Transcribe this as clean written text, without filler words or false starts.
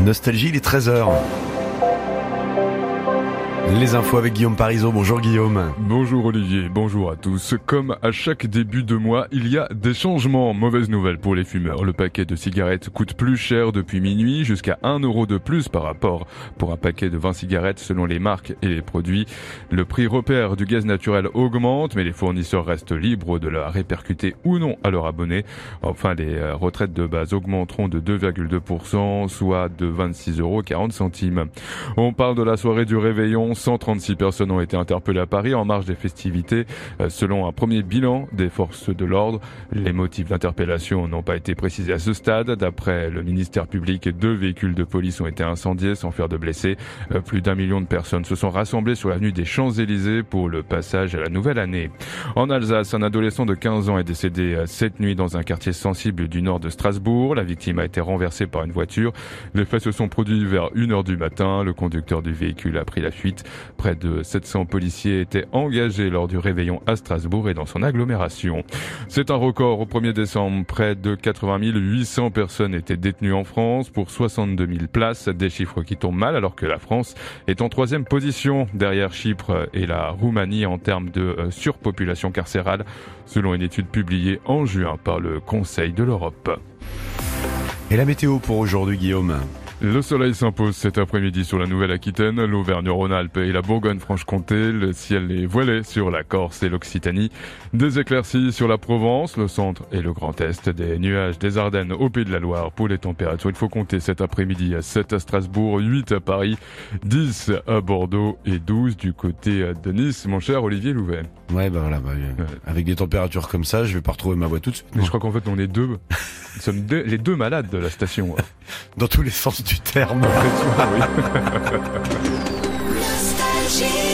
Nostalgie, il est 13h. Les infos avec Guillaume Parisot. Bonjour Guillaume. Bonjour Olivier, bonjour à tous. Comme à chaque début de mois, il y a des changements. Mauvaise nouvelle pour les fumeurs. Le paquet de cigarettes coûte plus cher depuis minuit, jusqu'à 1 € de plus par rapport pour un paquet de 20 cigarettes selon les marques et les produits. Le prix repère du gaz naturel augmente, mais les fournisseurs restent libres de la répercuter ou non à leurs abonnés. Enfin, les retraites de base augmenteront de 2,2%, soit de 26,40 €. On parle de la soirée du réveillon. 136 personnes ont été interpellées à Paris en marge des festivités. Selon un premier bilan des forces de l'ordre, les motifs d'interpellation n'ont pas été précisés à ce stade. D'après le ministère public, 2 véhicules de police ont été incendiés sans faire de blessés. Plus d'1 million de personnes se sont rassemblées sur l'avenue des Champs-Élysées pour le passage à la nouvelle année. En Alsace, un adolescent de 15 ans est décédé cette nuit dans un quartier sensible du nord de Strasbourg. La victime a été renversée par une voiture. Les faits se sont produits vers 1h du matin. Le conducteur du véhicule a pris la fuite. Près de 700 policiers étaient engagés lors du réveillon à Strasbourg et dans son agglomération. C'est un record au 1er décembre. Près de 80 800 personnes étaient détenues en France pour 62 000 places. Des chiffres qui tombent mal alors que la France est en 3e position derrière Chypre et la Roumanie en termes de surpopulation carcérale, selon une étude publiée en juin par le Conseil de l'Europe. Et la météo pour aujourd'hui Guillaume? Le soleil s'impose cet après-midi sur la Nouvelle-Aquitaine, l'Auvergne-Rhône-Alpes et la Bourgogne-Franche-Comté. Le ciel est voilé sur la Corse et l'Occitanie. Des éclaircies sur la Provence, le centre et le Grand Est. Des nuages des Ardennes au Pays de la Loire. Pour les températures, il faut compter cet après-midi à 7 à Strasbourg, 8 à Paris, 10 à Bordeaux et 12 du côté de Nice. Mon cher Olivier Louvet. Ouais, avec des températures comme ça, je vais pas retrouver ma voix tout de suite. Mais je crois qu'en fait, on est deux. Nous sommes les deux malades de la station. Dans tous les sens du terme. Oui.